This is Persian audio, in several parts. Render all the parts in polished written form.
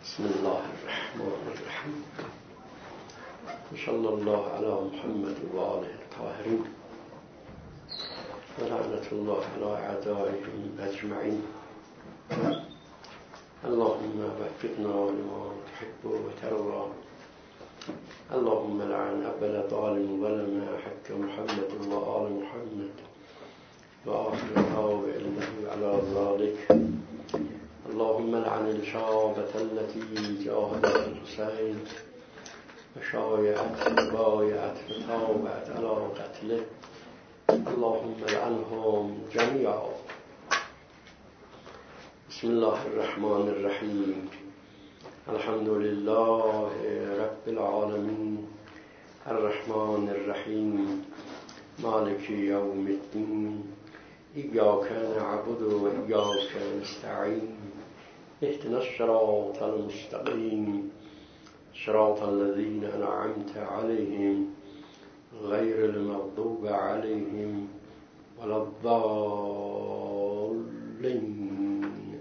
بسم الله الرحمن الرحیم صلی الله علی محمد و آله الطاهرین و لعنت الله علی اعدائهم اجمعین. اللهم وفقنا لما تحب و ترضى. اللهم لعن اول ظالم ظلم حق محمد و آل محمد و آخر طاوع على ذلك. اللهم لعن الشابة التي جاهدت الحسين وشايعت وبايعت وتابعت على قتله. اللهم لعنهم جميعا. بسم الله الرحمن الرحیم. الحمد لله رب العالمین الرحمن الرحیم مالک یوم الدین. ایاک نعبد و ایاک نستعین. اهدنا الصراط المستقیم صراط الذین انعمت علیهم غیر المغضوب علیهم ولا الضالین.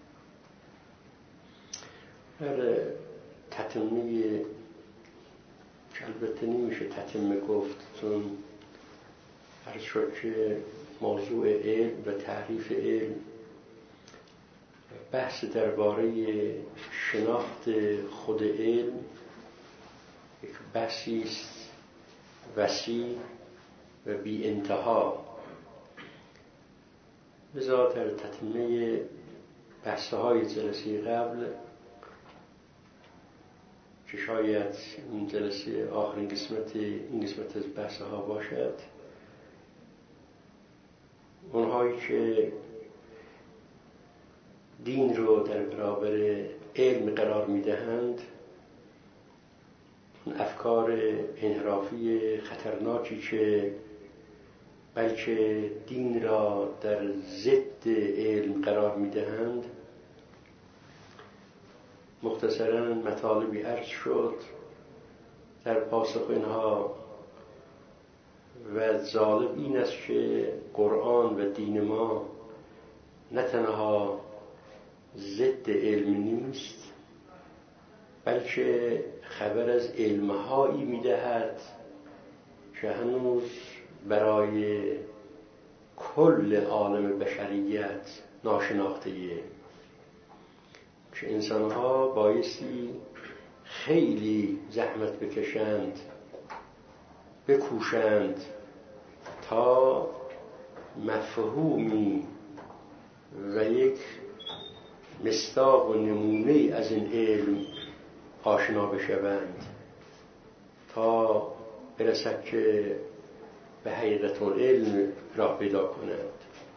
در تتمه که البته نمیشه تتمه گفت چون عرض شد که موضوع علم و تعریف علم بحث درباره شناخت خود علم یک بحثی است وسیع و بی انتها. لذا در تتمه بحث‌های جلسه قبل که شاید این جلسه آخرین این قسمت از بحث‌ها باشد، اونهایی که دین رو در برابر علم قرار میدهند، اون افکار انحرافی خطرناکی که بلکه دین را در ضد علم قرار میدهند، مختصراً مطالبی عرض شد. در پاسخ اینها و جالب این است که قرآن و دین ما نه تنها ضد علم نیست، بلکه خبر از علمهایی میدهد که هنوز برای کل عالم بشریت ناشناخته‌ایه، که انسانها بایستی خیلی زحمت بکشند، بکوشند تا مفهومی و یک مصداق و نمونه از این علم آشنا بشوند تا برسد که به حقیقت علم راه پیدا کنند.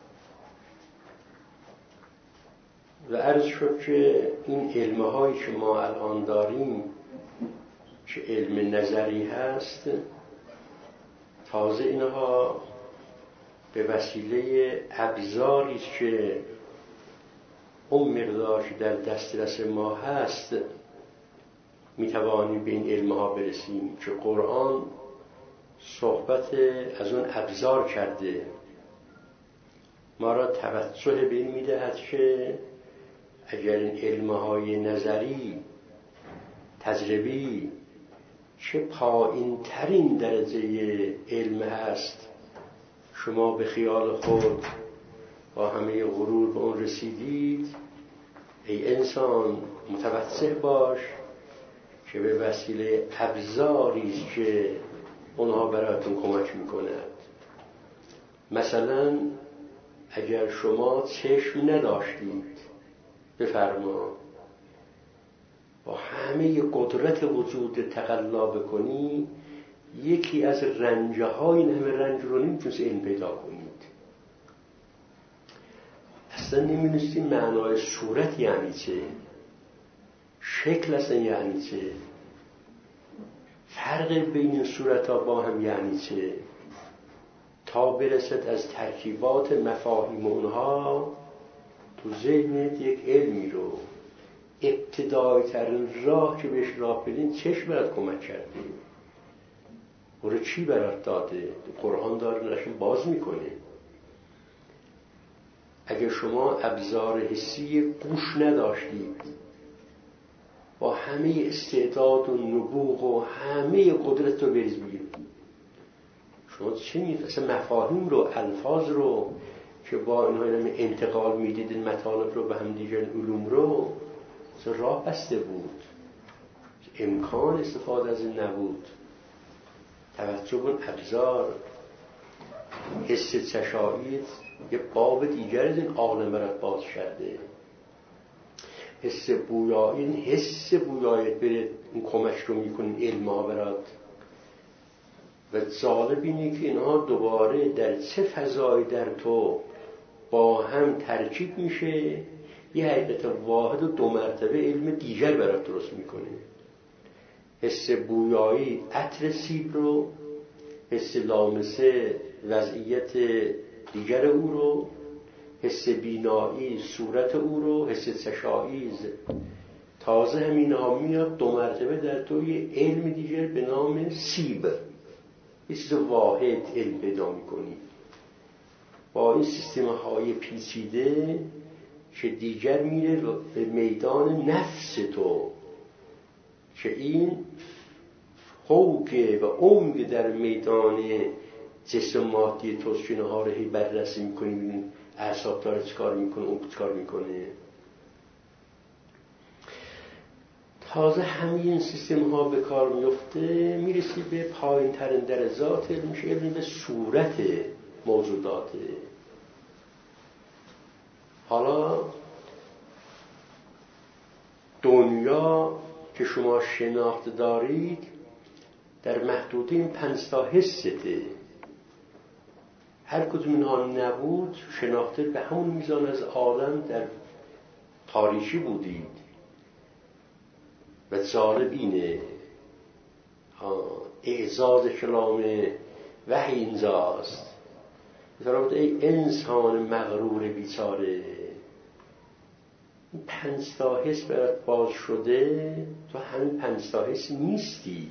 و عرض شد که این علمهایی که ما الان داریم که علم نظری هست، تازه اینها به وسیله ابزاری که اون مقدار که در دسترس ما هست میتوانیم به این علمها برسیم که قرآن صحبت از اون ابزار کرده. ما را توجه به این میدهد که اگر این علمهای نظری تجربی چه پایین ترین درجه علم هست، شما به خیال خود با همه غرور به اون رسیدید، ای انسان متوجه باش که به وسیله ابزاری که اونها براتون کمک میکند. مثلا اگر شما چشم نداشتید، بفرما با همه قدرت وجود تقلا بکنی، یکی از رنجه های این همه رنج رو نمیتونست علم پیدا کنید. اصلا نمیدونستیم معنای صورت یعنی چه، شکل اصلا یعنی چه، فرق بین صورت ها با هم یعنی چه، تا برسد از ترکیبات مفاهیم اونها تو ذهنت یک علمی رو ابتدایی ترین راه که بهش راه بدین چشم برات کمک کرده، برای چی برات داده؟ قرآن داره نشون باز میکنه. اگر شما ابزار حسی گوش نداشتید، با همه استعداد و نبوغ و همه قدرت رو بریز بگیر. شما چی می‌فهمید؟ اصلا مفاهیم رو، الفاظ رو که با اینها انتقال میدیدین، مطالب رو به هم دیگر، علوم رو راه بسته بود، امکان استفاده از این نبود. توجه کن، ابزار، حس چشایی یه باب دیگر از این عالم برات باز کرده. حس بویایی، این حس بویایی بره این کمک رو میکنه علم ها برات. و جالب اینه که اینها دوباره در چه فضایی در تو با هم ترکیب میشه، یه حقیقت واحد و دو مرتبه علم دیگر برات درست میکنه. حس بویایی عطر سیب رو، حس لامسه وضعیت دیگر او رو، حس بینایی صورت او رو، حس چشایی تازه همین ها میاد دو مرتبه در تو یه علم دیگر به نام سیب، یه چیز واحد علم پیدا میکنی. با این سیستم های پیچیده که دیگر میره به میدان نفس تو، که این فوق و عمق در میدان جسم مادی توست که اینها رو هی بررسی میکنی، ببین اعصاب داره چیکار میکنه، اون چیکار میکنه. تازه همین سیستم ها به کار میفته، میرسی به پایین ترین درجات علم، میشه علم به صورت موجودات. حالا دنیا که شما شناخت دارید در محدوده این 5 تا حسته. هر کدوم اینها نبود، شناخته به همون میزان از عالم در تاریکی بودید. و جالب اینه اعزاز کلام وحی اینجاست. مثلا ای انسان مغرور بیچاره، 5 تا حس برات باز شده، تو همین 5 تا حس نیستی،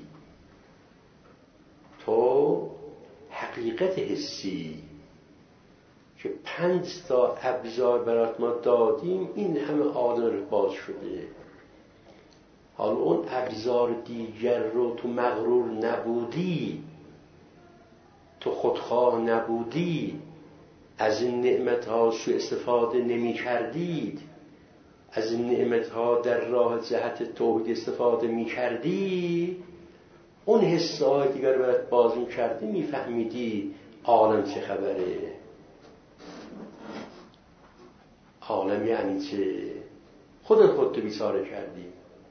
تو حقیقت حسی که 5 تا ابزار برات ما دادیم، این همه عالم رو باز شده. حالا اون ابزار دیگر رو تو مغرور نبودی، تو خودخواه نبودی، از این نعمت‌ها سوء استفاده نمی کردید، از این نعمت‌ها در راه جهت توحید استفاده می کردی، اون حسای دیگر برات باز می کردی، می فهمیدی عالم چه خبره. عالم یعنی چه؟ خودت بیچاره کردی.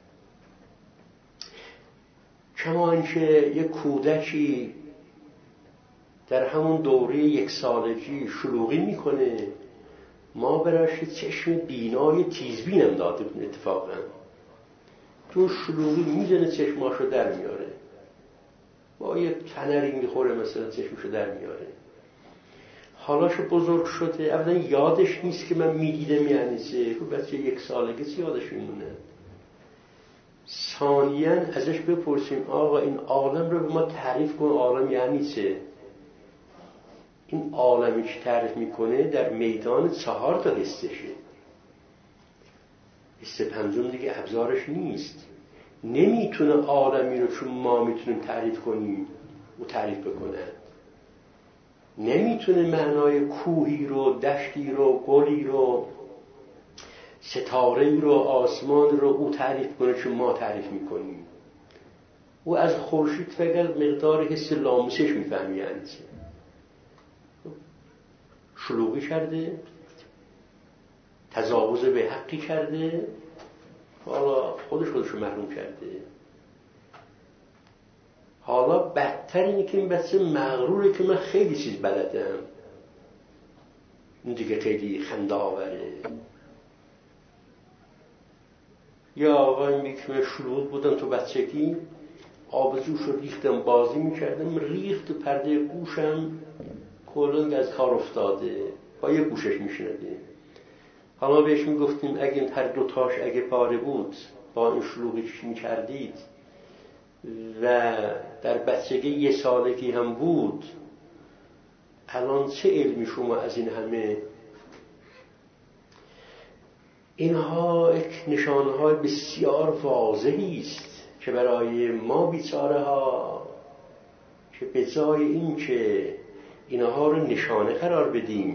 کما اینکه یک کودکی در همون دوره 1 سالگی شلوغی میکنه، ما براش چشم بینای تیزبین هم داده بود. اتفاقا تو شلوغی میزنه چشماشو در میاره، با یه تنری میخوره مثلا چشمشو در میاره. حالاشو بزرگ شده، اولا یادش نیست که من میدیدم یعنی چه. تو بچه 1 سالگی چی یادش میمونه؟ ثانیاً ازش بپرسیم آقا این عالم رو به ما تعریف کن، عالم یعنی چه؟ این عالمی که تعریف میکنه در میدان 4 تا حسشه. حس پنجم دیگه ابزارش نیست، نمیتونه عالمی رو چون ما میتونیم تعریف کنیم و تعریف بکنه. نمیتونه معنای کوهی رو، دشتی رو، گلی رو، ستاره‌ای رو، آسمان رو او تعریف کنه که ما تعریف میکنیم. او از خورشید فقط مقدار حس لامسش میفهمی یعنی چه. شلوغی کرده، تجاوز به حقی کرده، حالا خودشو محروم کرده. حالا بدتر اینه که این بچه مغروره که من خیلی چیز بلدم. این دیگه خیلی خنده آوره. یا آقای میگه شلوغ بودم تو بچگی، آبجوش رو ریختم بازی میکردم، ریخت پرده گوشم کلنگ از کار افتاده، با یه گوشش میشنده. حالا بهش میگفتیم اگه هر 2 تاش اگه پاره بود با این شلوغی چی میکردید، و در بچگی 1 سالگی هم بود، الان چه علمی شما از این همه؟ اینها یک نشانه‌های بسیار واضحی است که برای ما بیچاره ها که به جای این که اینها رو نشانه قرار بدیم،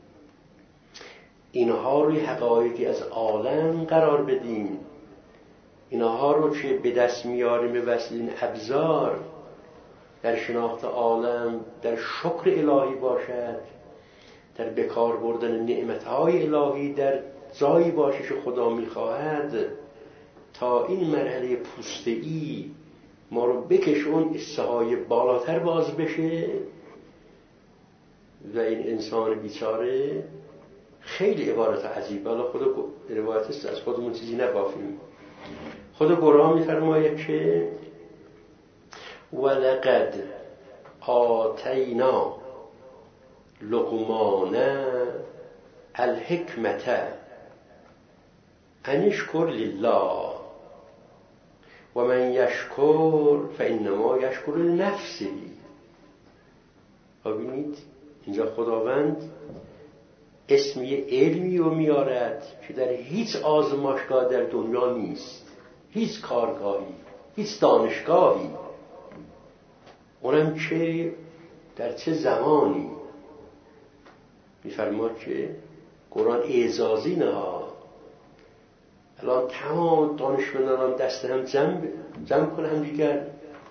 اینها رو حقایقی از عالم قرار بدیم، اینها رو که به دست میاریم به وسیله ابزار در شناخت عالم در شکر الهی باشد، در بکار بردن نعمتهای الهی در جایی باشه که خدا میخواهد، تا این مرحله پوسته‌ای ما رو بکشون استهای بالاتر باز بشه و این انسان بیچاره خیلی عبارت عجیب. حالا خدا روایت است، از خودمون چیزی نبافیم. خدا قرآن میفرماید که ولقد آتینا لقمان الحکمت ان اشکر لله و من یشکر فانما یشکر لنفسه. ببینید اینجا خداوند اسم یه علمی رو میارد که در هیچ آزمایشگاه در دنیا نیست، هیچ کارگاهی، هیچ دانشگاهی، اونم چه در چه زمانی. میفرماد که قرآن اعزازی نها، الان تمام دانشمندان دست هم جمع کنن دیگر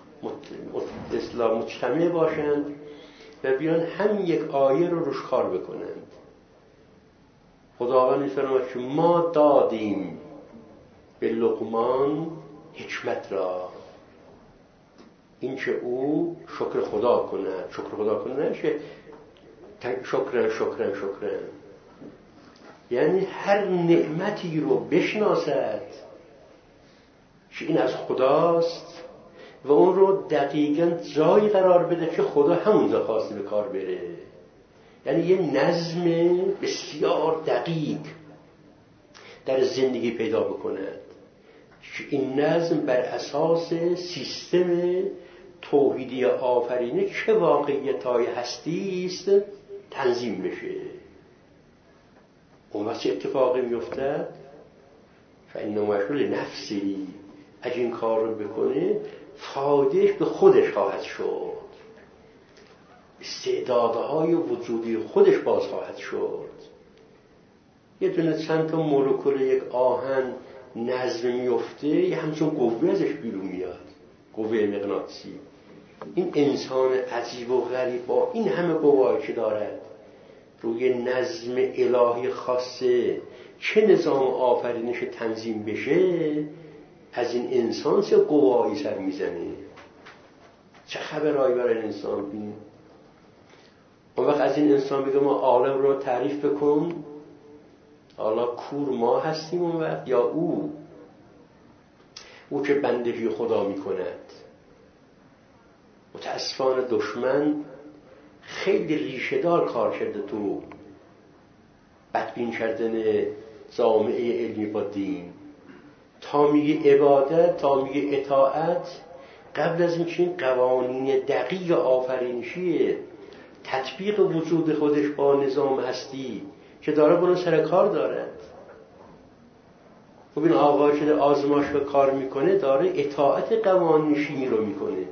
مجتمع باشند و بیان هم یک آیه رو روش کار بکنند. خداوند میفرماید که ما دادیم به لقمان حکمت را، این که او شکر خدا کند. شکر خدا کند نشه شکرن، یعنی هر نعمتی رو بشناسد که این از خداست و اون رو دقیقاً جایی قرار بده که خدا همونجا خواسته به کار بره. یعنی یه نظم بسیار دقیق در زندگی پیدا بکند که این نظم بر اساس سیستم توحیدی آفرینه که واقعیت‌های هستی است تنظیم بشه. اون وقت چه اتفاقی میفتد؟ فانما یشکر لنفسی، اگه این کار رو بکنه فایدهش به خودش خواهد شد، استعدادهای وجودی خودش باز خواهد شد. یه دونه چند تا مولکول یک آهن نظم میفته، یه همچون قوه ازش بیرون میاد، قوه مغناطیسی. این انسان عجیب و غریب با این همه قوایی که دارد روی نظم الهی خاصه چه نظام آفرینش تنظیم بشه، از این انسان چه قوایی سر میزنه، چه خبرهایی برای انسان بینه. اون وقت از این انسان بگه ما عالم رو تعریف بکن، حالا کور ما هستیم اون وقت یا او که بندگی خدا میکند. متاسفانه دشمن خیلی ریشه‌دار کار کرده تو بدبین کردن جامعه علمی با دین. تا میگه عبادت، تا میگه اطاعت، قبل از اینکه این قوانین دقیق آفرینشی تطبیق وجود خودش با نظام هستی که داره با سر کار دارد. خب این آقا شده آزمایش به کار میکنه، داره اطاعت قوانین شیمی رو میکنه،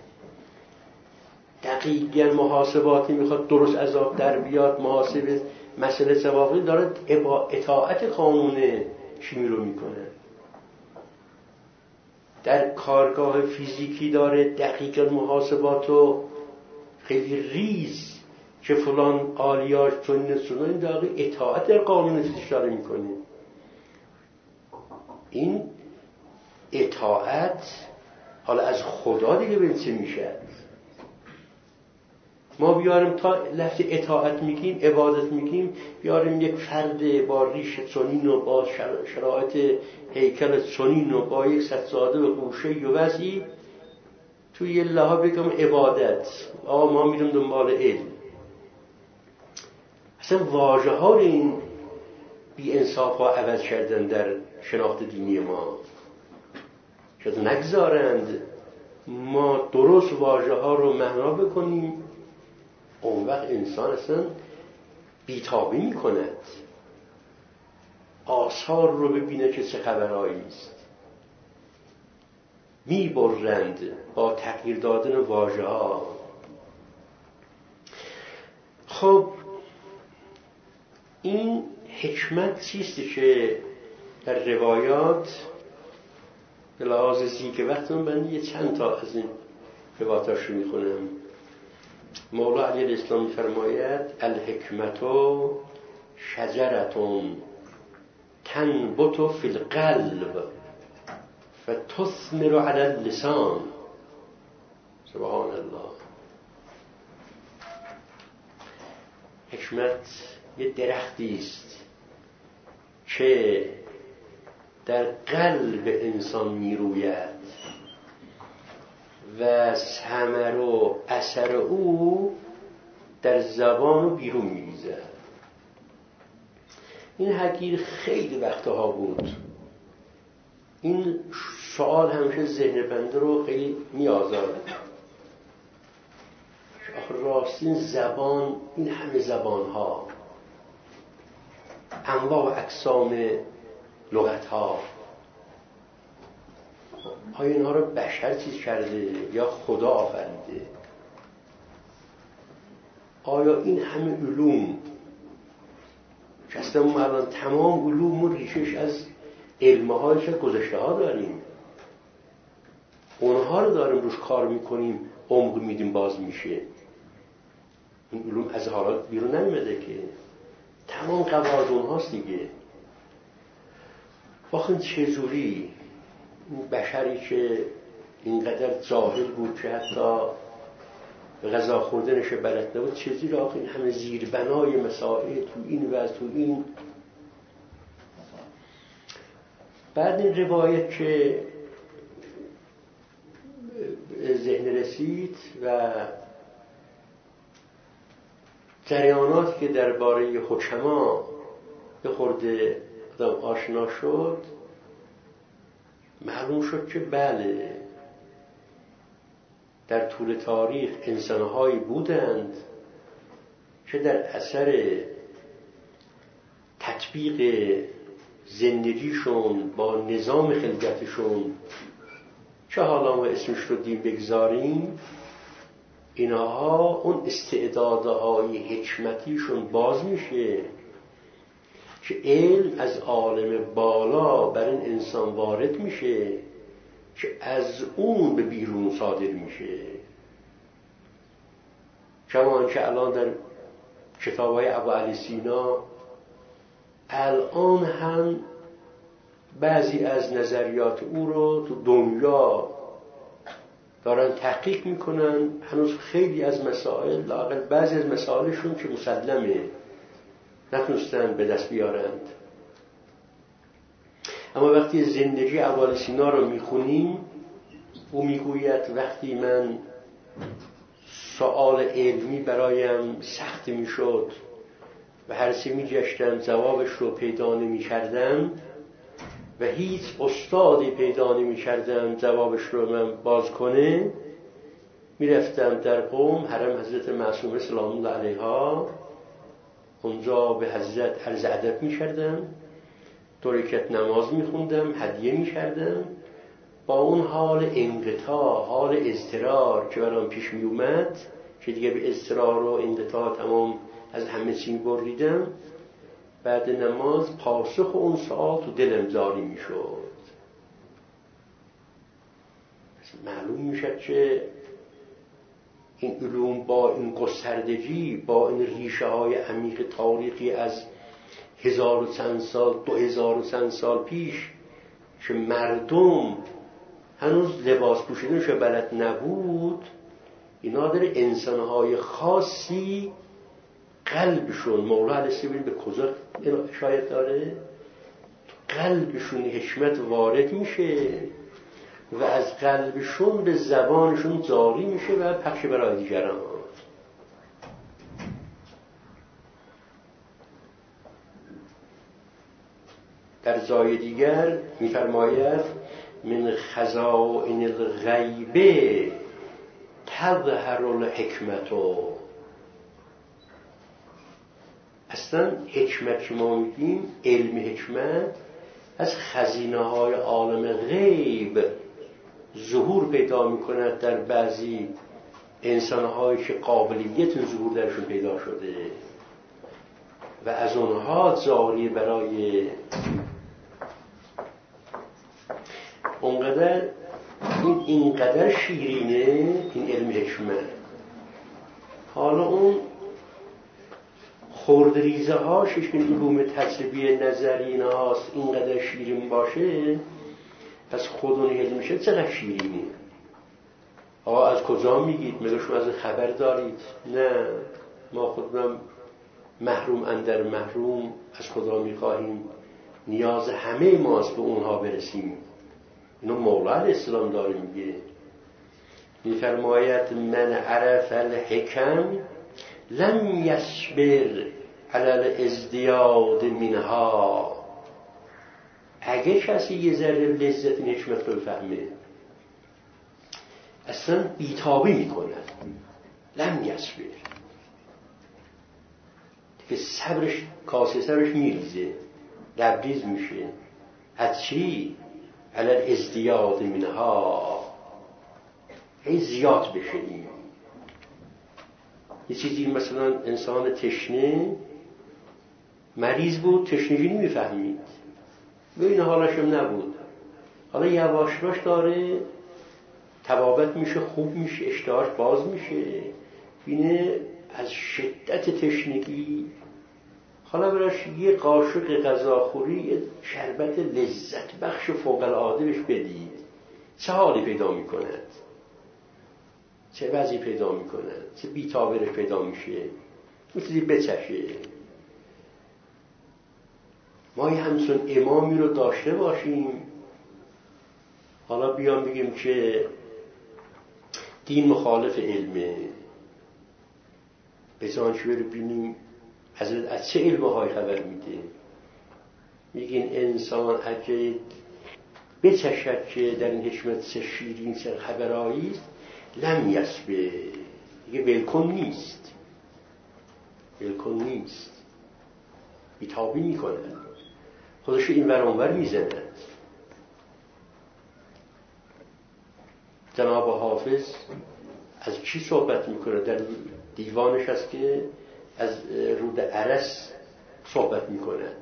دقیقاً محاسباتی میخواد درست عذاب در بیاد، محاسبه مسئله سواقی داره اطاعت قانون شیمی رو میکنه. در کارگاه فیزیکی داره دقیقاً محاسبات رو خیلی ریز که فلان آلیاژ چنین این داره اطاعت در قانون فیزیک داره میکنه. این اطاعت حالا از خدا دیگه به چه میشه؟ ما بیاریم تا لفظ اطاعت میگیم، عبادت میگیم، بیاریم یک فرد با ریش چنین و با شرایط هیکل چنین و با یک سجاده و گوشه و وضعی توی یه لحا بگم عبادت، ما میریم دنبال علم. اصلا واژه ها رو این بی انصاف ها عوض کردن در شناخت دینی ما، شاید نگذارند ما درست واژه ها رو معنا بکنیم. اون وقت انسان اصلا بیتابی می کند. آثار رو ببینه که چه خبرهایی است. میبرند با تغییر دادن واژه ها. خب این حکمت چیستی که در روایات به لحاظ زیگ وقتم من یه چند تا از این روایاتاش رو میخونم. مولا علیه الاسلام فرماید الحکمتو شجرتون تنبت فی القلب فتثمر علی اللسان. سبحان الله. حکمت یه درختی است که در قلب انسان میروید و ثمر و اثر او در زبان و بیرون میریزد. این حدیث خیلی وقتها بود. این سوال همیشه ذهن بنده رو خیلی میآزارد. راستی زبان، این همه زبان ها، انواع و اقسام لغت ها، آیا اینها رو بشر چیز کرده یا خدا آفریده؟ آیا این همه علوم که اصلا ما الان تمام علوم و ریشش از علم‌های که گذشته ها داریم، اونها رو داریم روش کار میکنیم، عمق میدیم باز میشه. این علوم از حالات بیرون نمیده که تمام قواعد اونهاست دیگه. واقعا چجوری بشری که اینقدر جاهل بود که حتی غذا خوردنش بلد نبود، چجوری آخه این همه زیربنای مسائل تو این و تو این. بعد این روایت که ذهن رسید و جریانات که درباره حکما به خورده آدم آشنا شد، معلوم شد که بله، در طول تاریخ انسان‌هایی بودند که در اثر تطبیق زندگیشون با نظام خلقتشون، چه حالا ما اسمش رو دین بگذاریم، اینها اون استعدادهای حکمتیشون باز میشه که علم از عالم بالا بر این انسان وارد میشه که از اون به بیرون صادر میشه. کما که الان در کتاب‌های ابو علی سینا الان هم بعضی از نظریات او رو تو دنیا دارن تحقیق میکنن. هنوز خیلی از مسائل، لااقل بعضی از مسائلشون که مسلمه، نتونستن به دست بیارند. اما وقتی زندگی ابو علی سینا رو میخونیم، او میگوید وقتی من سوال علمی برایم سخت میشد و هر چه میگشتم جوابش رو پیدا نمیکردم و هیچ استادی پیدا نمیکردم جوابش رو من باز کنه، میرفتم در قم حرم حضرت معصومه سلام الله علیها، اونجا به حضرت عرض ادب میکردم، 2 رکعت نماز میخوندم، هدیه میکردم. با اون حال انقطاع، حال اضطرار که برام پیش میومد، که دیگه به اضطرار و انقطاع تمام از همه چی بریدم، بعد نماز پاسخ اون سوال تو دلم جاری میشد. معلوم میشد که این علوم با این گستردگی، با این ریشه های عمیق تاریخی از 1000 و چند سال، 2000 و چند سال پیش، که مردم هنوز لباس پوشیدنش بلد نبود، اینا در انسانهای خاصی قلبشون، مولا علیه السلام به کجا اشارت داره؟ قلبشون حکمت وارد میشه و از قلبشون به زبانشون جاری میشه و پخش برای دیگران. در جای دیگر میفرماید من خزائن الغیب تظهر الحکمت. اصلا حکمت که ما میگیم، علم حکمت، از خزینه های عالم غیب ظهور پیدا میکند در بعضی انسانهایی که قابلیت ظهور درشون پیدا شده و از اونها جاری برای اونقدر اینقدر شیرینه این علم حکمت. حالا اون خردریزه هاشش که علوم تجربی نظری اینهاست اینقدر شیرین باشه، پس خودون علم میشه چقدر شیرینه. آقا از کجا میگید؟ مگه شما از خبر دارید؟ نه، ما خودمون محروم اندر محروم از خدا میخواهیم، نیاز همه ماست به اونها برسیم. اینو مولا علیه السلام داره میگه، میفرماید من عرف الحکم لم یصبر علی الازدیاد منها. اگه کسی یه ذره لذت این حکمت رو فهمه اصلا بیتابی میکند. لم یصبر که صبرش، کاسه صبرش میریزه، لبریز میشه. از چی؟ علی الازدیاد منها، هی زیاد بشه. این یه چیزی مثلا انسان تشنه مریض بود، تشنگی نمیفهمید و این حالشم نبود، حالا یواشراش داره تبابت میشه، خوب میشه، اشتهاش باز میشه، بینه از شدت تشنگی حالا براش یه قاشق غذاخوری، یه شربت لذت بخش فوق العاده بهش بدید، چه حالی پیدا میکند، چه وضعی پیدا میکند، چه بی‌تابری پیدا میشه، میتونی بچشه. ما یه همچون امامی رو داشته باشیم، حالا بیام بگیم که دین مخالف علمه، بزانش رو ببینیم حضرت از چه علمهای خبر میده. میگین انسان اگه بچشد که در این حکمت چه شیرین چه خبرایی است، لم یصبر، دیگه ولکن نیست، ولکن نیست، بیتابی میکنه، خودشو این ور اون ور میزند. جناب حافظ از چی صحبت میکنه؟ در دیوانش هست که از رود عرس صحبت میکند.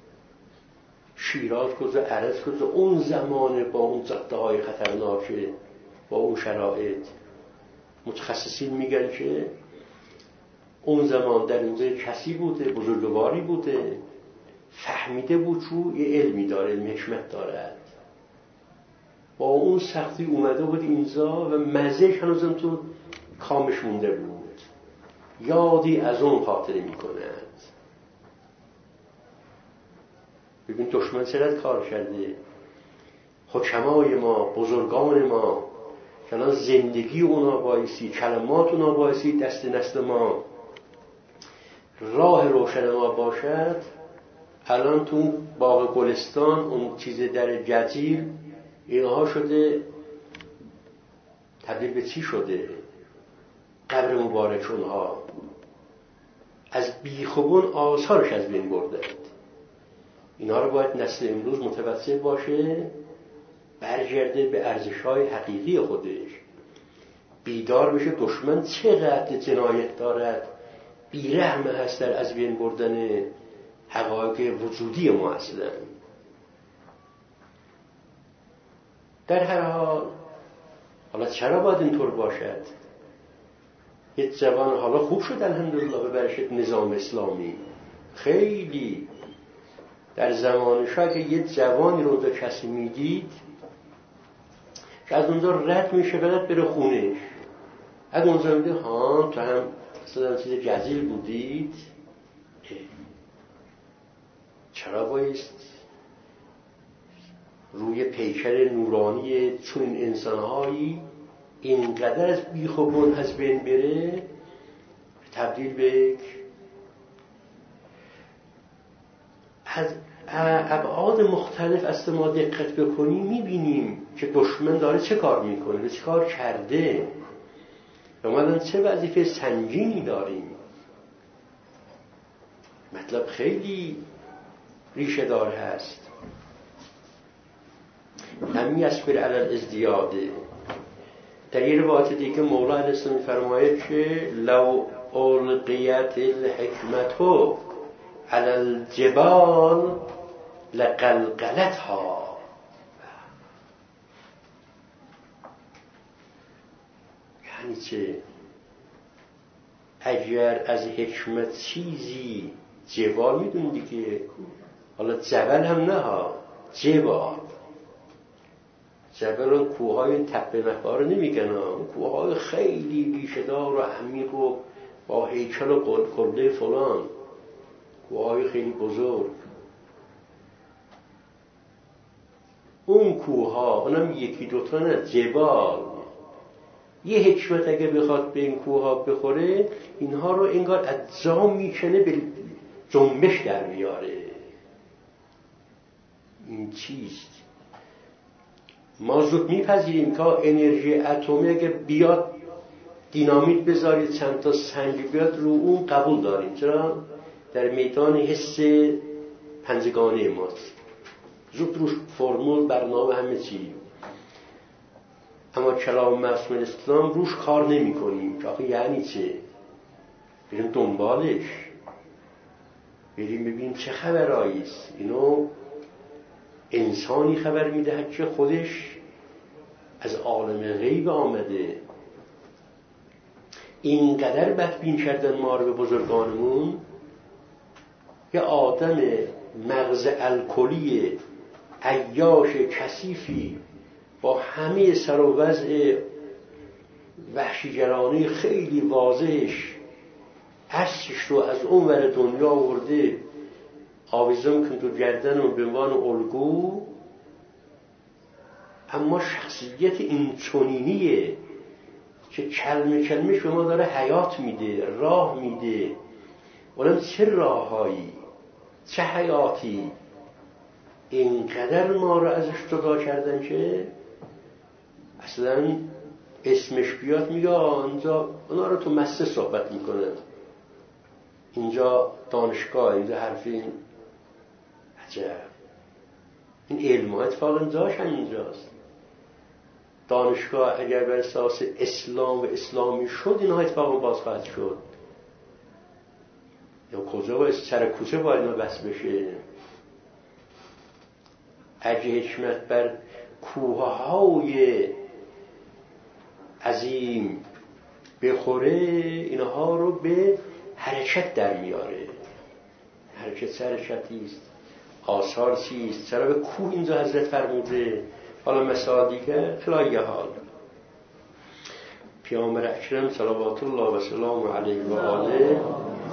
شیراز کجا، عرس کجا، اون زمانه با اون جاده های خطرناکه، با اون شرایط. متخصصین میگن که اون زمان در اینجا کسی بوده، بزرگواری بوده، فهمیده بود رو یه علمی داره، علم حکمت دارد، با اون سختی اومده بود اینجا و مزهش هنوزم تو کامش مونده بود، یادی از اون خاطره میکند. ببین دشمن چقدر کار کرده. حکمای ما، بزرگان ما، که زندگی اونا بایستی، کلمات اونا بایستی دست نسل ما، راه روشن ما باشد. الان تو باغ گلستان اون چیز در جزیر اینها شده، تبدیل به چی شده؟ قبر مبارک اونها از بیخوبون آثارش از بین بردند. اینها رو باید نسل امروز متوسط باشه، برگرده به ارزش‌های حقیقی خودش، بیدار بشه دشمن چقدر جنایت دارد، بیرحم هست در از بین بردن حقایق وجودی ما اصلا. در هر حال حالا چرا باید اینطور باشد؟ یه جوان حالا خوب شد الحمدلله به برکت نظام اسلامی، خیلی در زمانش اگه یه جوانی رو به کسی میدید که از اونجا رد میشه برد بره خونش، اگه اونجا میده ها تو هم اصلا چیز جزیل بودید، چرا بایست روی پیکر نورانی چون این انسانهایی اینقدر از بیخوبون از بین بره، تبدیل به از ابعاد مختلف است. ما دقت بکنیم میبینیم که دشمن داره چه کار میکنه، چه کار کرده و ما چه وظیفه سنگینی داریم. مطلب خیلی ریشه دار هست. لم یصبر علی الازدیاد. در یه روایت دیگه مولا علیه السلام می‌فرماید که لو القیت الحکمت علی الجبال لقلقلتها. یعنی چه؟ اگر از حکمت چیزی، جبال میدونی دیگه، حالا جبل هم نه ها، جبال اون کوه‌های این تپه مپه رو نمیگن، اون کوه‌های خیلی ریشه‌دار و عمیق و با هیکل و قله فلان، کوه‌های خیلی بزرگ. اون کوه‌ها، اونم یکی دوتا نه، جبال. یه حکمت اگه بخواد به این کوه‌ها بخوره، اینها رو انگار از جا میکنه، به جنبش در میاره. این چیست؟ ما زود میپذیریم که انرژی اتمی اگه بیاد دینامیت بذارید چند تا سنگ بیاد رو اون قبول داریم، چرا؟ در میدان حس پنجگانه ماست، زود روش فرمول، برنامه، همه چی. اما کلام معصوم اسلام روش کار نمی کنیم که آخه یعنی چه؟ بریم دنبالش، بریم ببینیم چه خبرهاییست. اینو انسانی خبر میدهد که خودش از عالم غیب آمده. اینقدر بدبین کردن ما رو به بزرگانمون، یه آدم مغز الکلی عیاش کثیفی با همه سر و وضع وحشیگرانه خیلی واضحش، عصرش رو از اون ور دنیا آورده آویزه میکنه تو گردن به عنوان الگو. اما شخصیت این چنینیه که کلمه کلمه شما داره حیات میده، راه میده. اونم چه راههایی، چه حیاتی. اینقدر ما رو ازش جدا کردن که اصلا اسمش بیاد میگه آنجا اونا رو تو مسجد صحبت میکنن، اینجا دانشگاه، اینجا حرفی. عجب، این علم ها اتفاقا داشت اینجاست. دانشگاه اگر بر اساس اسلام و اسلامی شد، اینها اتفاقا باز خواهد شد. یا کجا باید سر کوچه باید اینا بس بشه. اگه حکمت بر کوههای عظیم بخوره، اینها رو به حرکت در میاره. حرکت چه حرکتیست؟ آثار چیست؟ چرا به کوه اینجا حضرت فرموده؟ حالا مثال دیگه، خلایه حال پیامبر اکرم صلوات الله و سلام علیه و آله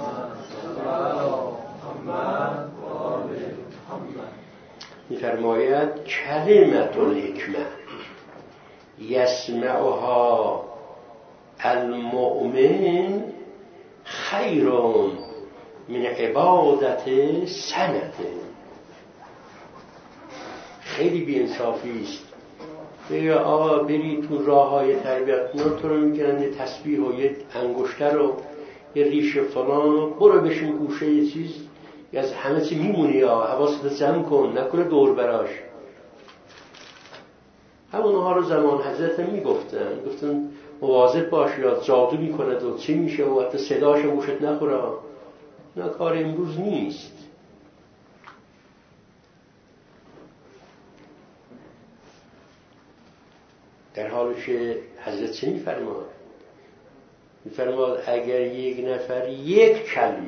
می‌فرماید کلمت الحکمه یسمعها المؤمن خیر من عبادت سنته. خیلی بی‌انصافی است بگه آقا بری تو راه‌های تربیت، اونا تو رو میگن یه تسبیح و یه انگشتر و یه ریش فلان و برو بشین گوشه یه چیز، یا از همه چی میمونی، یا حواست جمع کن، نکنه دور براش. همونها رو زمان حضرت گفتن مواظب باش، یا جادو میکند و چی میشه و حتی صداش گوشت نخوره. نه، کار امروز نیست. در حالی که حضرت چه میفرماد؟ میفرماد اگر یک نفر یک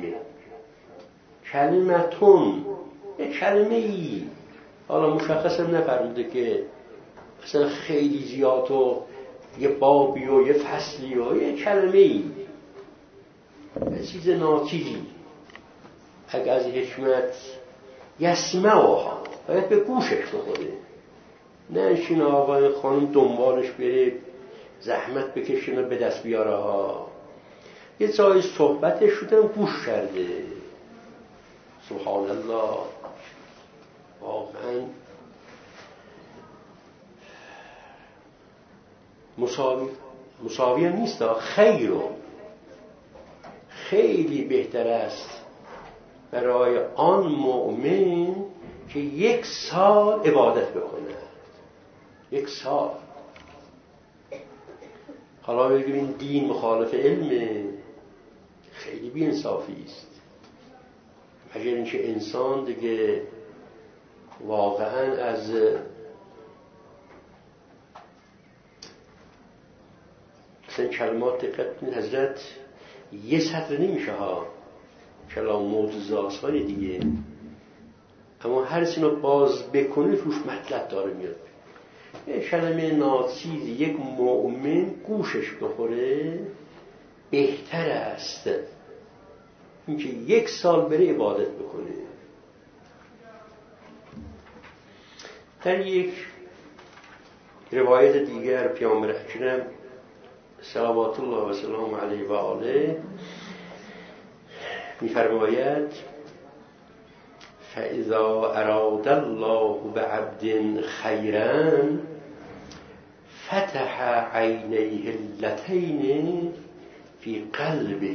کلمتون، یک کلمه ای، حالا مشخص هم نفرموده که مثلا خیلی زیاد و یه بابی و یه فصلی و یه کلمه ای، یه چیز ناچیزی، اگر از حکمت یسمعها، باید به گوشش بخوره. نه اینشین آقای خانم دنبالش بره، زحمت بکشین و به دست بیاره ها. یه جای صحبتش شدن گوش کرده. سبحان الله، واقعا مساوی هم نیست. خیلی بهتر است برای آن مؤمن که 1 سال عبادت بکنه. 1 سال. حالا بگیم دین مخالف علمه، خیلی بی‌انصافی است. مگر اینکه انسان دیگه واقعا از مثلا کلمات دقت کنید، حضرت 1 سطر نمیشه ها، کلام معجزات های دیگه، اما هر سینو باز بکنید روش مطلب داره میاد. یه کلمه ناچیز 1 مؤمن گوشش بخوره بهتر است اینکه 1 سال بره عبادت بکنه. در یک روایت دیگر پیامبر اکرم صلوات الله و سلام علیه و آله می‌فرماید فاذا اراد الله بعبد خیرا فتح عینیه اللتین فی قلبه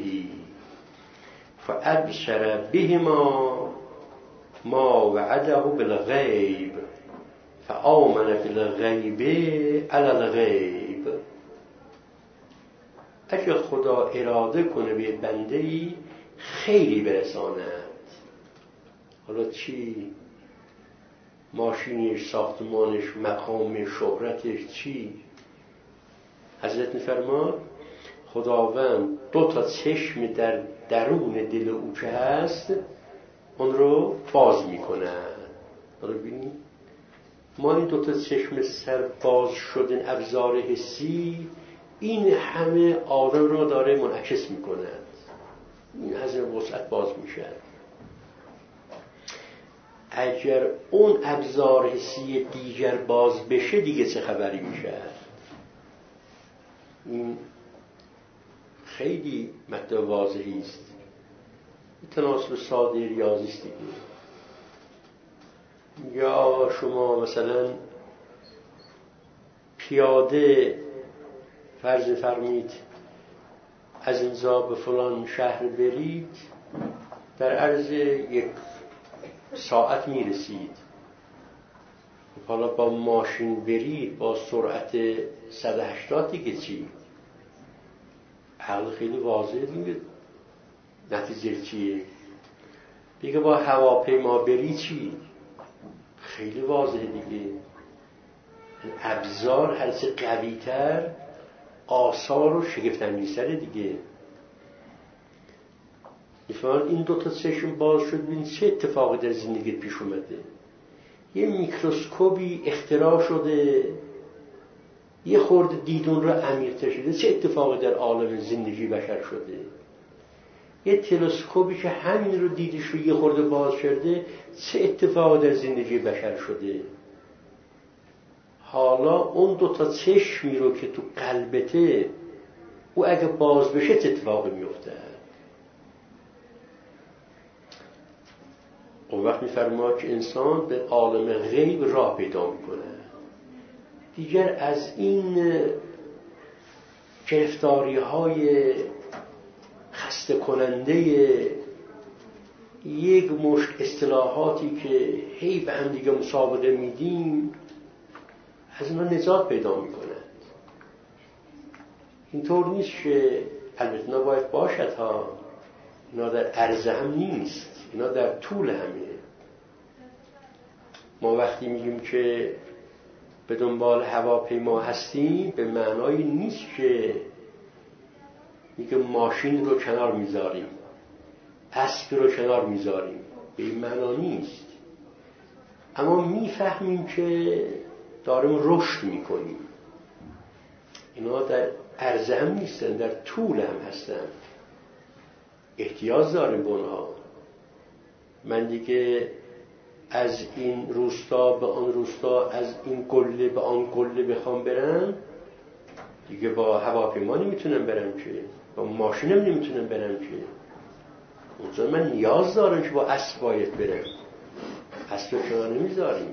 فابصر بهما ما وعده بالغیب فآمن بالغیب علی الغیب. اگه خدا اراده کنه به بنده‌ای خیری برساند، حالا چی؟ ماشینش، ساختمانش، مقام، شهرتش، چی؟ حضرت می‌فرماد خداوند 2 چشم در درون دل او که هست اون رو باز می‌کند. حالا ببینید ما این 2 چشم سر باز شدن ابزار حسی این همه عالم رو داره منعکس می‌کند، این از وسعت باز میشه. اگر اون ابزار حسی دیگر باز بشه دیگه چه خبری میشه؟ این خیلی مطلب واضحی است، تناسب ساده ریاضی است دیگه. یا شما مثلا پیاده فرض فرمید از اینجا به فلان شهر برید، در عرض 1 ساعت میرسید. حالا با ماشین برید با سرعت 180 دیگه چی؟ عقل خیلی واضحه دیگه نتیجه چیه؟ دیگه با هواپیما بری چی؟ خیلی واضحه دیگه. ابزار هرچه قوی تر آثار و شگفت‌انگیزتره دیگه. میفهمید این 2 چشم باز شد، ببین چه اتفاقی در زندگی پیش اومده. یه میکروسکوپی اختراع شده، یه خورده دیدون رو عمیق‌تر شده، چه اتفاقی در عالم زندگی بشر شده. یه تلسکوپی که همین رو دیدش رو یه خورده باز کرده، چه اتفاقی در زندگی بشر شده. حالا اون 2 چشمی رو که تو قلبته او اگه باز بشه چه اتفاقی میفته؟ اون وقت می‌فرماد که انسان به عالم غیب راه پیدا میکنه، دیگر از این گرفتاری‌های خسته کننده یک مشت اصطلاحاتی که هی به هم دیگه مسابقه میدیم از اینا نجات پیدا میکنند. اینطور نیست که البته نباید باشد ها، اینا در عرض هم نیست، اینا در طول همه. ما وقتی میگیم که به دنبال هواپیما هستیم به معنای نیست که میگه ماشین رو کنار میذاریم، اسب رو کنار میذاریم، به این معنا نیست. اما میفهمیم که داریم رشد میکنیم. اینا در عرض هم نیستن، در طول هم هستن، احتیاج داریم به اونها. من دیگه از این روستا به آن روستا، از این قله به آن قله بخوام برم دیگه با هواپیما نمیتونم برم که، با ماشینم نمیتونم برم که. اونجا من نیاز دارم که با اسب باید برم، اسب کنار نمیذاریم.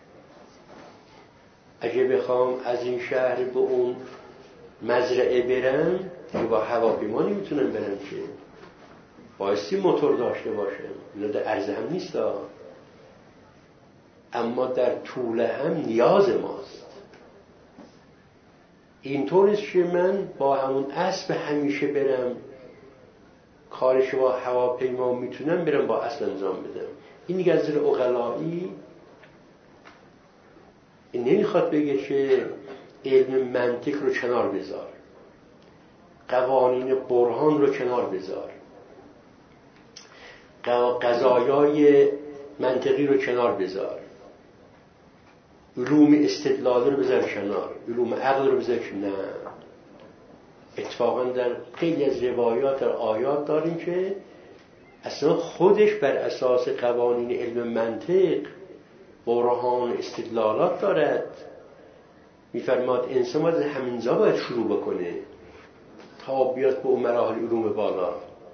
اگه بخوام از این شهر به اون مزرعه برم دیگه با هواپیما نمیتونم برم که. بایستی موتور داشته باشه، اینا در عرض هم نیست، اما در طول هم نیاز ماست. اینطور نیست که من با همون اسب همیشه برم کارش با هواپیما میتونم برم با اسب انجام بدم. این دیگه از زیر عقلایی این نمیخواد بگه که علم منطق رو کنار بذار، قوانین برهان رو کنار بذار، قضایای منطقی رو کنار بذار، علوم استدلال رو بذار کنار، علوم عقل رو بذار کنار. نه، اتفاقا در خیلی از روایات و آیات داریم که اصلا خودش بر اساس قوانین علم منطق برهان استدلالات دارد. میفرماد انسان باید همینجا باید شروع بکنه تا بیاد به اون مراحل علوم بالا.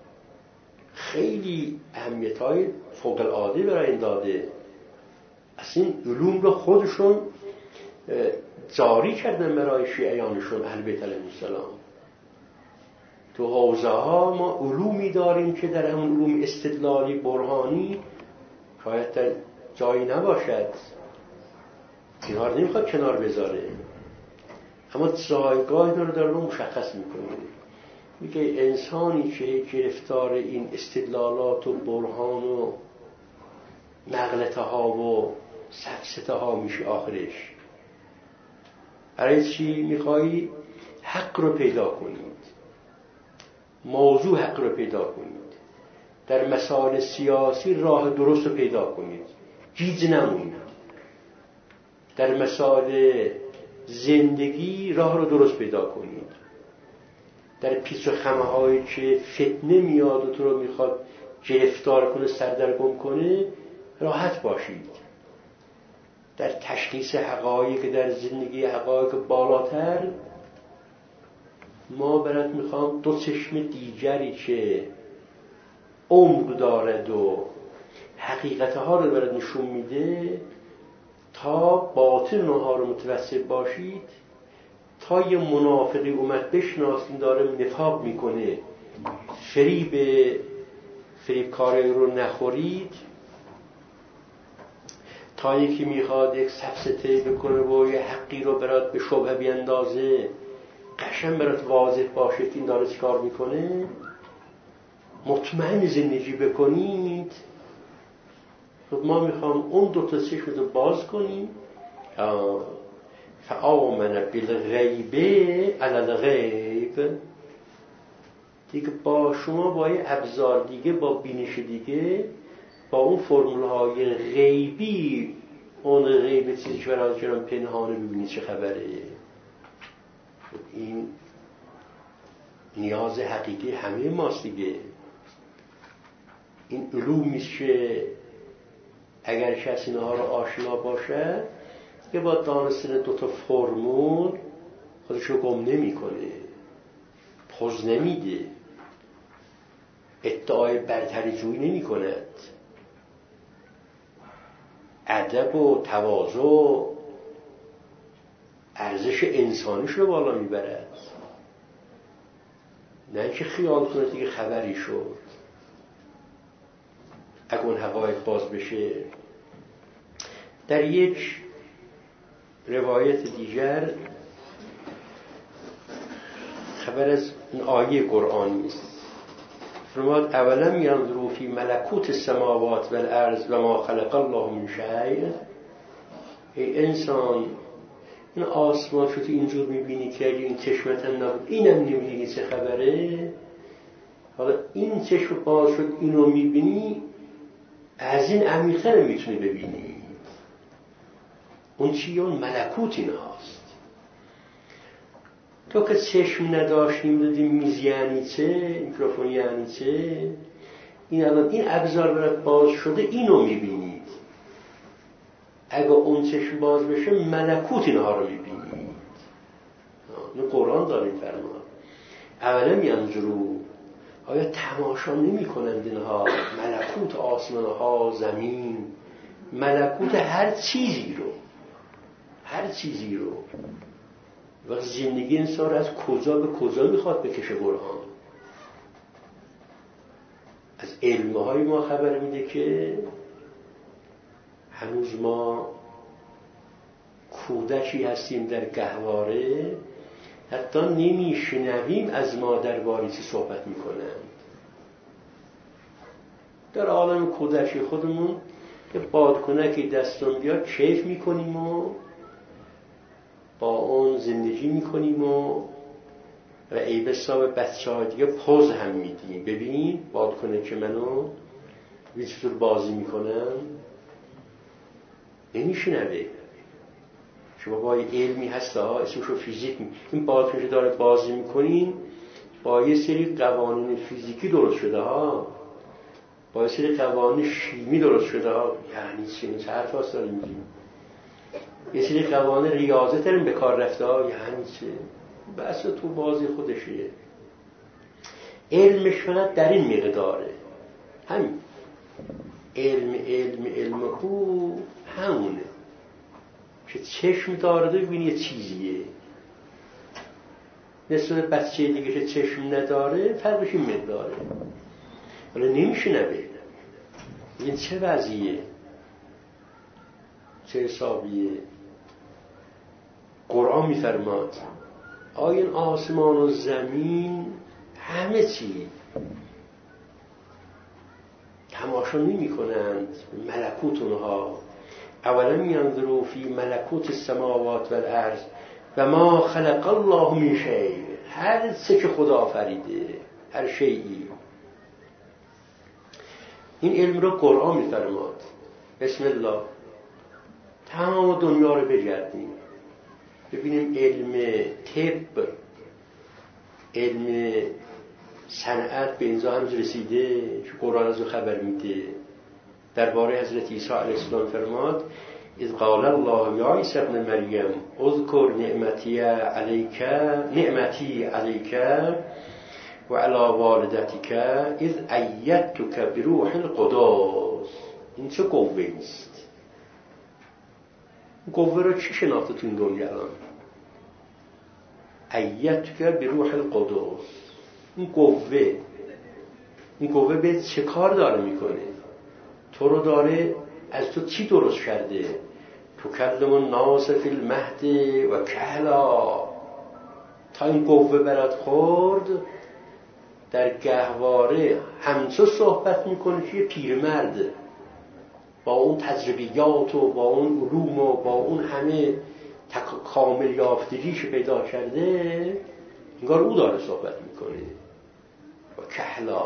خیلی اهمیت‌های فوق العاده برای این داده. اصلا این علوم رو خودشون جاری کردن برای شیعیانشون اهل بیت علیهم السلام. تو حوزه ها ما علومی داریم که در همون علوم استدلالی برهانی شاید در جایی نباشد، اینها رو نمیخواد کنار بذاره، اما جایگاه رو داره مشخص میکنه. میگه انسانی که گرفتار این استدلالات و برهان و نقلته ها و سفسته ها میشه آخرش. برای چی میخوایی؟ حق رو پیدا کنید، موضوع حق رو پیدا کنید، در مسائل سیاسی راه درست رو پیدا کنید، گیج نمونید، در مسائل زندگی راه رو درست پیدا کنید، در پیچ و خمه هایی که فتنه میاد و تو رو میخواد گرفتار کنه سردرگم کنه راحت باشید. در تشخیص حقایق در زندگی حقایق بالاتر ما برات میخوام دو چشم دیگری که عمق دارد و حقیقتها رو برات نشون میده تا باطن اونها رو متوسط باشید. تا یه منافقی اومد بشناسین داره نفاق میکنه، فریب کاری رو نخورید. تا یکی میخواد یک سفسطه‌ای بکنه و یه حقی رو برات به شبهه بیندازه قشنگ برات واضح باشه که این داره چیکار میکنه، مطمئن زندگی بکنید. خب ما میخوام اون دو تا چشم رو باز کنیم. فآمن بالغیب علی الغیب، دیگه با شما با یه ابزار دیگه، با بینش دیگه، با اون فرمول های غیبی اون غیب چیزی که برای جرم پنهانه ببینید چه خبره. این نیاز حقیقی همه ماست دیگه. این علومیست که اگر کسی اینها رو آشنا باشه که با دانستن دوتا فرمول خودشو گم نمی کنه، پوز نمیده، ادعای برتری جویی نمی کند، ادب و تواضع ارزش انسانیش رو بالا میبرد. نه اینکه خیال کنه دیگه خبری شد. اگه اون حقایق باز بشه. در یک روایت دیگر خبر از این آیه قرآنی است. فرمود اولم ینظروا فی ملکوت السماوات والارض و ما خلق الله من شیء. ای انسان، این آسمان شو تو اینجور میبینی که اگه این چشمت هم نبود اینم نمیبینی چه خبره؟ حالا این چشم باز شد اینو میبینی، از این عمیق‌تر میتونی ببینی. اون چیه؟ اون ملکوت این هاست. تو که چشم نداشتیم دادیم میز یعنی چه؟ میکروفون یعنی چه؟ این الان این ابزار برات باز شده اینو میبینید. اگه اون چشم باز بشه ملکوت اینها رو میبینید. این قرآن داریم فرمان. اولم ینظروا، آیا تماشا نمی کنند اینها ملکوت آسمان ها زمین، ملکوت هر چیزی رو وقت زندگی انسان از کجا به کجا میخواد بکشه قرآن. علمهای ما خبر میده که هنوز ما کودکی هستیم در گهواره، حتی نمیشنویم از ما درباره چی صحبت میکنند. در عالم کودکی خودمون یه بادکنکی دستون بیاد کیف میکنیم و با اون زندگی میکنیم و ای بسا به بچه های دیگه پوز هم میدیم. ببین بادکنک منو یه چطور بازی میکنم، نمیشنوه. شما با یه علمی هست اسمشو فیزیک این بادکنک داره بازی میکنین با یه سری قوانین فیزیکی درست شده ها، با یه سری قوانین شیمی درست شده ها. یعنی چه حرف هست داریم میگیم؟ یه سری قوانین ریاضت هم به کار رفته ها. یعنی چه؟ بس تو بازی خودشه. علمش فقط در این مقداره، همین علم او همونه که چشم داره ببینی یه چیزیه، نسبت بچه دیگه که چشم نداره فرقش این مقداره. ولی نمیشنوه. این چه وضعیه، چه حسابیه؟ قرآن میفرماد آین آسمان و زمین همه چی تماشا نمی کنند ملکوت اونها. اولم ینظروا فی ملکوت السماوات والارض و ما خلق الله من شیء. هر چه که خدا آفریده، هر شیئی. این علم رو قرآن میفرماد بسم الله تمام دنیا رو بگردیم ببینیم علم طب، علم صنعت به اینجا هم رسیده که قرآن از خبر میده. درباره حضرت عیسی علیه السلام فرماد اذ قال الله یا عیسی ابن مریم اذکر نعمتی علیک و علی والدتک اذ ایدتک بروح القدس. این چه قوه است؟ قوه رو چی شناخته تو این دنیا الان؟ ایدتک بروح القدس. این قوه به چه کار داره میکنه؟ تو رو داره از تو چی درست کرده؟ تو کلم الناس فی المهد و کهلا. تا این قوه برات خورد در گهواره همچو صحبت میکنه که یه پیرمرد با اون تجربیات و با اون علوم و با اون همه کامل یافتگیش پیدا کرده، انگار او داره صحبت میکنه. و کهلا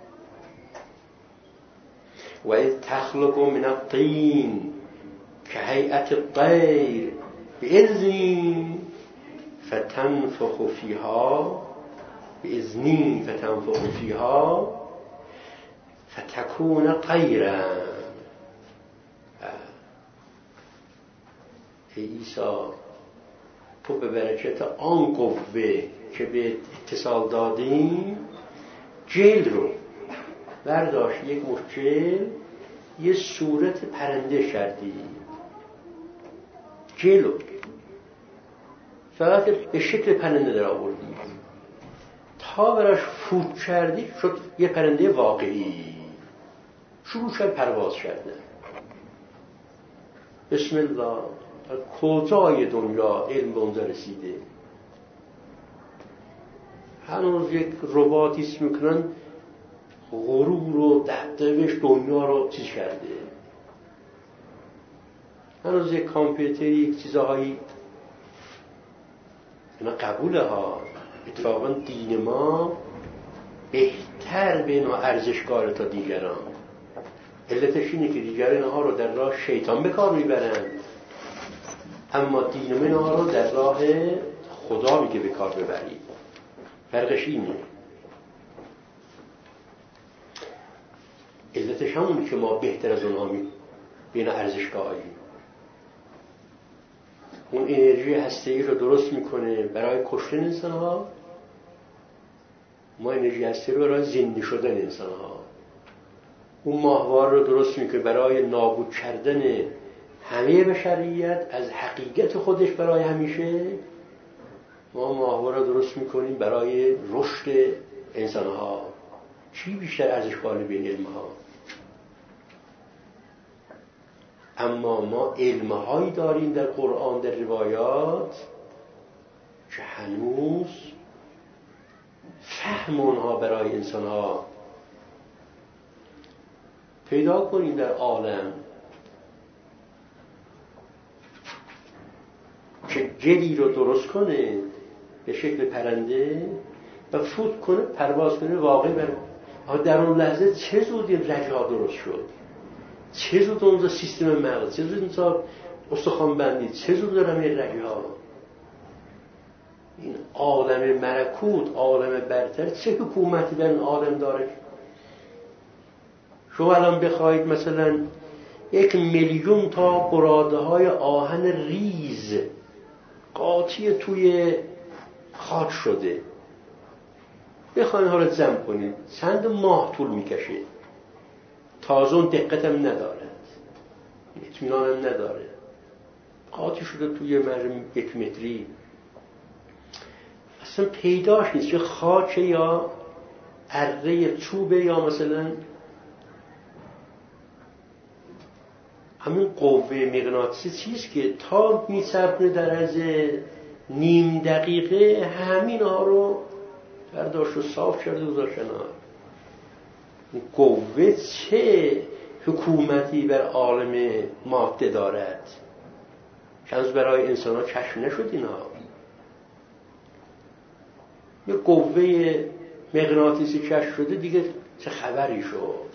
و اذ تخلق من الطین که هیئت الطیر بإذنی فتنفخ فیها بإذنی فتنفخ فیها فتکون طیرا. ای عیسی تو به برکت آن قوه که به اتصال دادیم جلد رو برداشت، یک مشکل یه صورت پرنده کردی. جلو فقط به شکل پرنده در آوردی، تا براش فوت کردی شد یه پرنده واقعی. شروع شد پرواز کردن. بسم الله. کجای دنیا علم به اونجا رسیده؟ هنوز یک رباتی اسم میکنن غرور و دبدبش دنیا رو چیز کرده. هنوز یک کامپیوتر یک چیزهایی اینا قبوله ها. اتفاقا دین ما بهتر به اینا ارزشگاره تا دیگران. علتش اینه که دیگران اینها رو در راه شیطان به کار میبرند، اما دین ما اینها رو در راه خدا میگه به کار ببرید. فرقش اینه. علتش همونه که ما بهتر از اونها به اینا ارزشگاهیم. اون انرژی هسته‌ای رو درست میکنه برای کشتن انسان ها، ما انرژی هسته‌ای رو برای زنده شدن انسان ها. اون ماهوار رو درست میکنه برای نابود کردن همه بشریت از حقیقت خودش برای همیشه. ما ماهوار رو درست میکنیم برای رشد انسان ها. چی بیشتر ارزش قائل به این علمها؟ اما ما علمهایی داریم در قرآن، در روایات، که هنوز فهم اونها برای انسانها پیدا کنیم در عالم، که گلی رو درست کنه به شکل پرنده و فوت کنه، پرواز کنه، واقعی بره. در اون لحظه چه زود این رگه ها درست شد، چه زود اونجا سیستم مغز، چه زود اونجا استخوان بندی، چه زود دارم این رگه ها. این عالم ملکوت، عالم برتر، چه حکومتی بر این عالم داره؟ شما الان بخواید مثلا 1,000,000 تا براده های آهن ریز قاطی توی خاک شده بخواید حالا جمع کنید، چند ماه طول میکشه، تازه اون دقت هم ندارد، اطمینان هم نداره، قاطی شده توی مرم 1 متری، اصلا پیداش نیست، چه خاک یا اره چوبه یا مثلا همین قوه مغناطیسی چیست که تا میچرخونه در از نیم دقیقه همین ها رو برداشت و صاف کرده و گذاشت کنار. قوه چه حکومتی بر عالم ماده دارد که از برای انسان ها کشف نشد اینا. یه قوه مغناطیسی کشف شده دیگه چه خبری شد.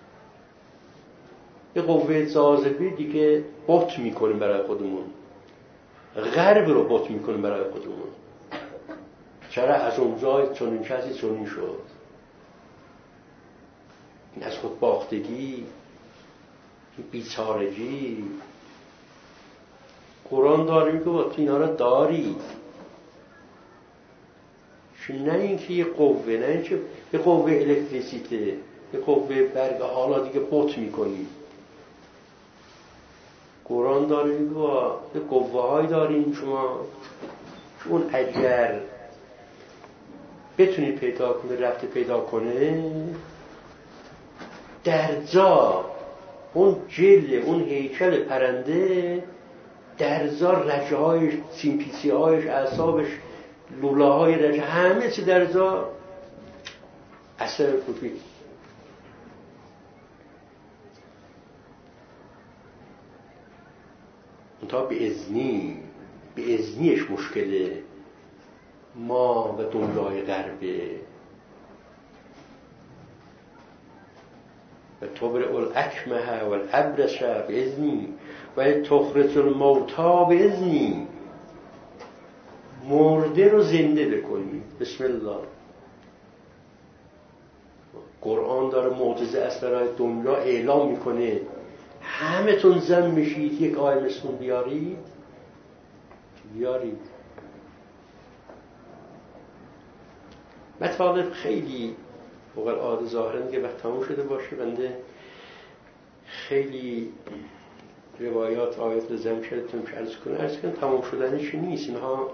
یه قوه جاذبه دیگه بط میکنیم برای خودمون، غرب رو بط میکنیم برای خودمون. چرا از اونجا چنین کسی چنین شد؟ این از خود باختگی، بیچارگی. قرآن داریم که با تو اینا رو داری، نه اینکه یه قوه، نه اینکه یه قوه الکتریسیته، یه قوه برگ حالا دیگه بط میکنی. قرآن داریم که با یه قوه های داریم شما، چون اگر بتونی پیدا کنه، رفته پیدا کنه، در جا اون جلد اون هیکل پرنده، در جا رجه هایش، سیمپیسی هایش، اعصابش، لوله های رجه، همه چی در جا اثر کوفی. منتها به ازنیش مشکله. ما و دنیای غربه و تبرئ الاکمه و الابرص باذنی و تخرج الموتى باذنی، مرده رو زنده بکنی. بسم الله. قرآن داره معجزه است برای دنیا اعلام میکنه. همه تون زن میشید، یک آیه مثل بیارید. مطالب خیلی فوق العاده ظاهرا که وقت تموم شده باشه، بنده خیلی روایات آیات لازم کردتون که عرض کنم تمام شدنش نیست. اینها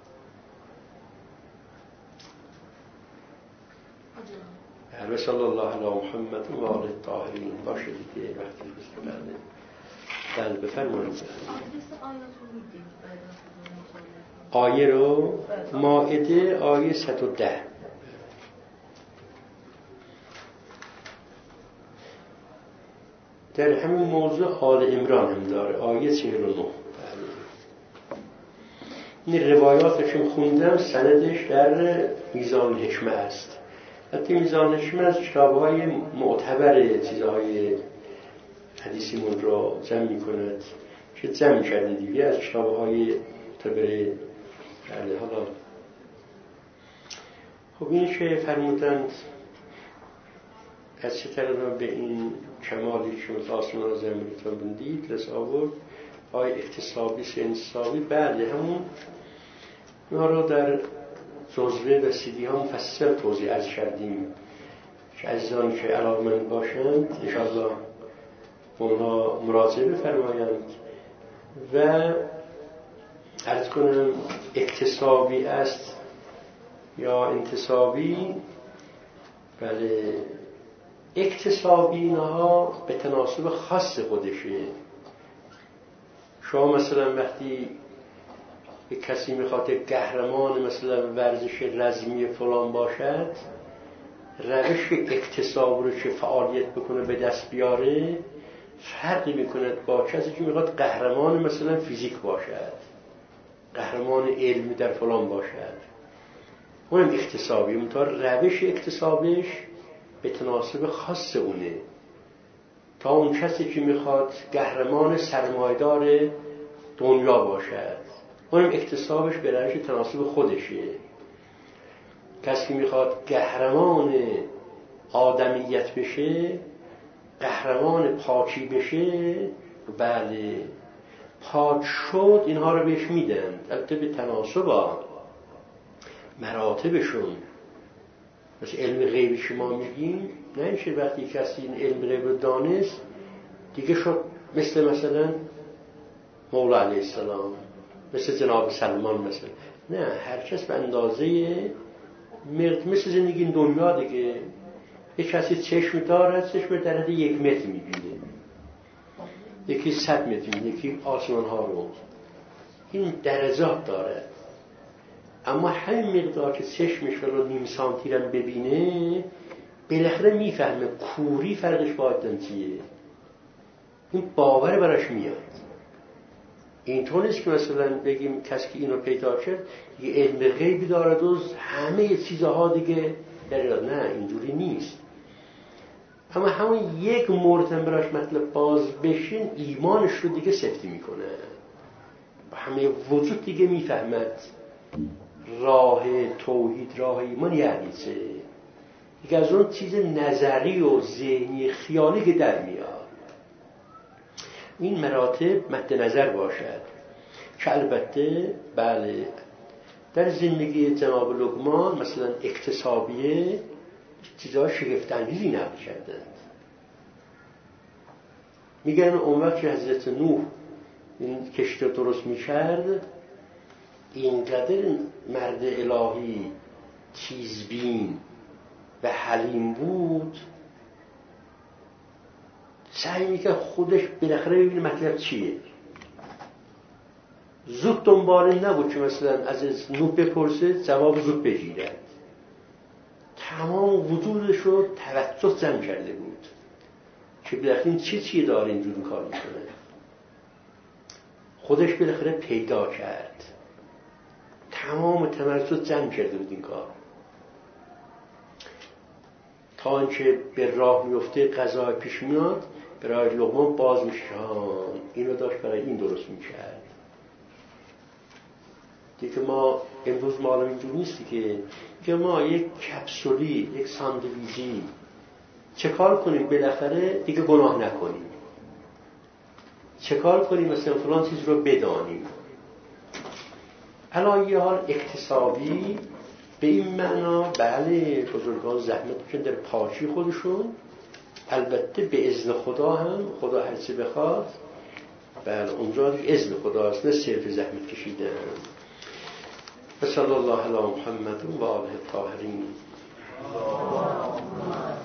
و صلی الله علی محمد و آله الطاهرین باشه دیگه. وقتی بسته بله بفرمایید. آیه رو مائده آیه 110 در همین موضوع آل عمران هم داره، آیه 49. این روایاتشون خوندم، سندش در میزان الحکمه است. حتی میزان الحکمه از کتاب‌های معتبر چیزهای حدیثیمون را جمع می‌کند که جمع کرده دیگه از کتاب‌های معتبر. حالا خب این که فرمودند از چه طرف به این کمالی که متاسم را زمینتان بندید لساورد آی اکتسابی سنسابی، بعد همون ما را در جزوه و سیدی ها مفصل توضیح از کردیم که عزیزان که علاقمند باشند انشاءالله اونها مراجعه بفرمایند. و عرض کنم اکتسابی است یا انتصابی، بله اکتسابی اینها به تناسب خاص خودشه. شما مثلا وقتی یک کسی میخواد قهرمان مثلا ورزش رزمی فلان باشد، روش اکتساب رو که فعالیت بکنه به دست بیاره فرقی میکنه با کسی که میخواد قهرمان مثلا فیزیک باشد، قهرمان علمی در فلان باشد. اونم اکتسابی، منتها روش اکتسابش به تناسب خاص اونه. تا اون کسی که میخواد قهرمان سرمایه‌دار دنیا باشد، اونم اکتسابش به روش تناسب خودشه. کسی که میخواد قهرمان آدمیت بشه، قهرمان پاکی بشه، بله پاک شد، اینها رو بهش میدن، البته به تناسب مراتبشون. مثل علم غیبی شما میگیم نمیشه وقتی کسی این علم غیب رو دانست دیگه شد مثلا مولا علیه السلام، مثل جناب سلمان مثلا. نه، هر کس به اندازه مثل زندگی این دنیا دیگه. یک کسی چشم دارد، چشم در حد 1 متر میبینه، یکی 100 متر میبینه، یکی آسمان ها رو. این درجات داره. اما همین مقدار که چشمش رو نیم سانتی رو ببینه بالاخره میفهمه کوری فرقش با آدم چیه. این باور براش میاد. اینطور نیست که مثلا بگیم کسی که اینو پیدا کرد یه علم غیبی دارد و همه چیزها دیگه نه، اینجوری نیست. اما همون یک مورد براش مطلب باز بشین ایمانش رو دیگه سفتی میکنه، همه وجود دیگه میفهمد راه توحید، راه ایمان یعنی چه. دیگه از اون چیز نظری و ذهنی خیالی که در میاد. این مراتب مد نظر باشد که البته بله در زندگی جناب لقمان مثلا اکتسابیه چیزهای شگفت‌انگیزی نقل کردند. میگن اون وقت که حضرت نوح این کشتی درست میکرد، اینقدر مرد الهی تیزبین و حلیم بود، سعی میکرد خودش بالاخره ببینه مطلب چیه. زود دنبال نبود که مثلا از نوح بپرسه جواب زود بگیرد. تمام وجودش رو توجه جمع کرده بود که بالاخره این چیه داره اینجور کار میکنه. خودش بالاخره پیدا کرد، تمام تمرکز جمع کرده بود این کار، تا اینکه به راه میفته قضا پیش میاد برای لقمان باز میشه اینو داشت برای این درست میکرد. دیگه ما امروز ما اینجور نیستی که ما یک کپسولی، یک ساندویچی چه کار کنیم بالاخره دیگه گناه نکنیم، چه کار کنیم مثلا فلان چیز رو بدانیم. الان یه حال اکتسابی به این معنا بله بزرگان زحمت میکنن در پاکی خودشون، البته به اذن خدا هم، خدا هر چه بخواد بله اونجا دیگه اذن خدا هست، نه صرف زحمت کشیدن. و صلی الله علی محمد و آله الطاهرین.